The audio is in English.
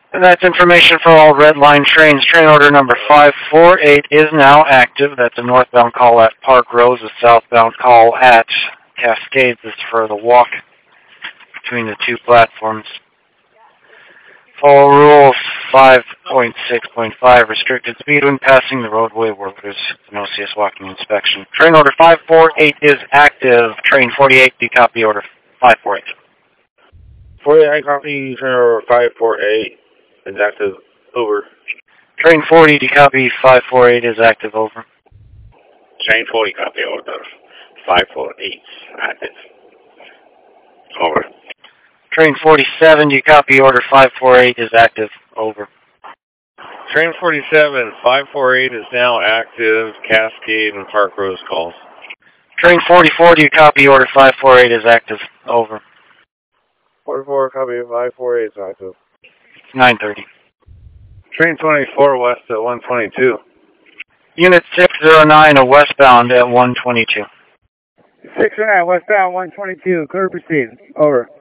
And that's information for all Red Line trains. Train order number 548 is now active. That's a northbound call at Park Rose, a southbound call at Cascades. This is for the walk between the two platforms. Follow Rule 5.6.5, restricted speed when passing the roadway workers. No CS walking inspection. Train order 548 is active. Train 48, do you copy order 548? 48, I copy train order 548 is active. Over. Train 40, do you copy 548 is active? Over. Train 40, copy order 548 active. Over. Train 47, do you copy order 548 is active? Over. Train 47, 548 is now active. Cascade and Park Rose calls. Train 44, do you copy order 548 is active? Over. 44, copy 548 is active. 930. Train 24 west at 122. Unit 609 westbound at 122. 609 westbound 122, clear proceed. Over.